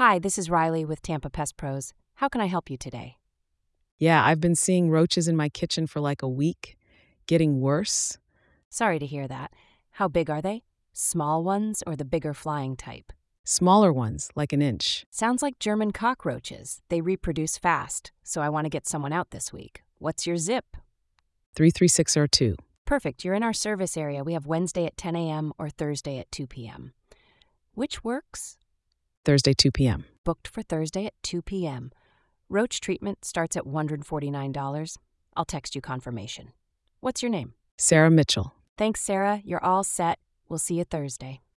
Hi, this is Riley with Tampa Pest Pros. How can I help you today? Yeah, I've been seeing roaches in my kitchen for like a week, getting worse. Sorry to hear that. How big are they? Small ones or the bigger flying type? Smaller ones, like an inch. Sounds like German cockroaches. They reproduce fast, so I want to get someone out this week. What's your zip? 33602. Perfect, you're in our service area. We have Wednesday at 10 a.m. or Thursday at 2 p.m. Which works? Thursday, 2 p.m. Booked for Thursday at 2 p.m. Roach treatment starts at $149. I'll text you confirmation. What's your name? Sarah Mitchell. Thanks, Sarah. You're all set. We'll see you Thursday.